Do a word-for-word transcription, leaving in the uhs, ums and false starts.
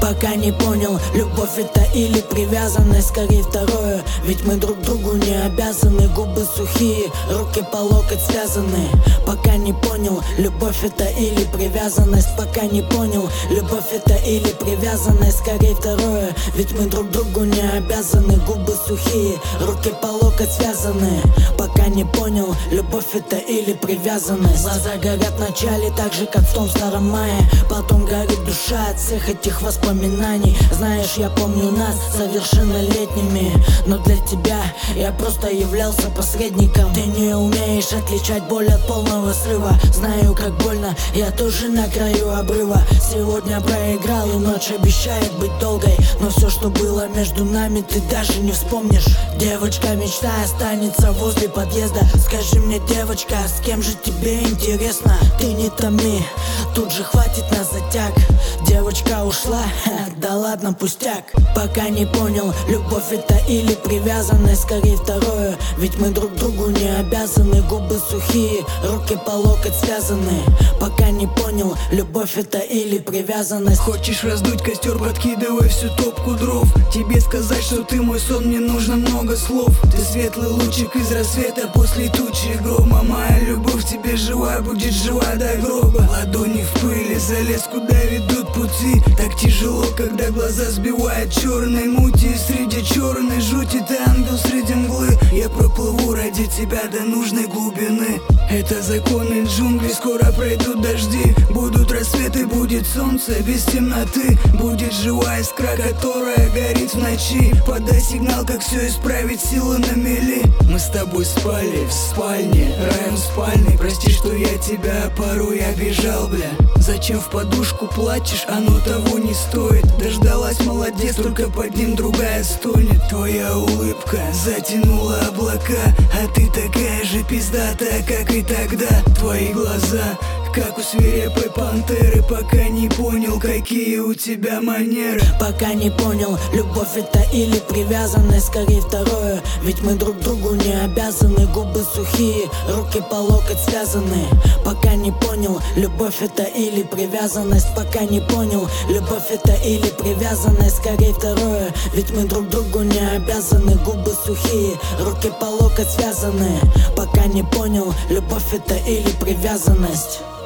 Пока не понял, любовь это или привязанность, скорее второе. Ведь мы друг другу не обязаны, губы сухие, руки по локоть связаны. Пока не понял, любовь это или привязанность. Пока не понял, любовь это или привязанность, скорее второе. Ведь мы друг другу не обязаны, губы сухие, руки по локоть связаны. Пока не понял, любовь это или привязанность. Глаза горят вначале так же, как в том старом мае. Потом горит душа от всех этих воспоминаний. Знаешь, я помню нас совершеннолетними, но для тебя я просто являлся посредником. Ты не умеешь отличать боль от полного срыва. Знаю, как больно, я тоже на краю обрыва. Сегодня проиграл, и ночь обещает быть долгой, но все, что было между нами, ты даже не вспомнишь. Девочка, мечта останется возле подъезда. Скажи мне, девочка, с кем же тебе интересно? Ты не томи, тут же хватит на затяг. Девочка ушла, да ладно, пустяк. Пока не понял, любовь это или привязанность, скорее второе. Ведь мы друг другу не обязаны, губы сухие, руки по локоть связаны. Пока не понял, любовь это или привязанность. Хочешь раздуть костер, подкидывай всю топку дров. Тебе сказать, что ты мой сон, мне нужно много слов. Ты светлый лучик из рассвета после тучи грома. Моя любовь тебе жива, будет жива до гроба. Ладони в пыли, залез куда ведут пути. Так тяжело, когда глаза сбивают черной мути. И среди черной жути ты ангел среди мглы. Я проплыву ради тебя до нужной глубины. Это законы джунглей, скоро пройдут дожди. Будут рассветы, будет солнце без темноты. Будет живая искра, которая горит в ночи. Подай сигнал, как все исправить, силы на мели. Мы с тобой спали в спальне, раем спальный. Прости, что я тебя порой обижал, бля. Зачем в подушку плачешь, оно того не стоит. Дождалась, молодец, только под ним другая стонет. Твоя улыбка затянула облака, а ты такая же пиздатая, как и тогда. Твои глаза, как у свирепой пантеры. Пока не понял, какие у тебя манеры. Пока не понял, любовь это или привязанность, скорее второе. Ведь мы друг другу не обязаны, губы сухие, руки по локоть связаны. Пока не понял, любовь это или привязанность. Пока не понял, любовь это или привязанность, скорее второе. Ведь мы друг другу не обязаны, губы сухие, руки по локоть связаны. Пока не понял, любовь это или привязанность.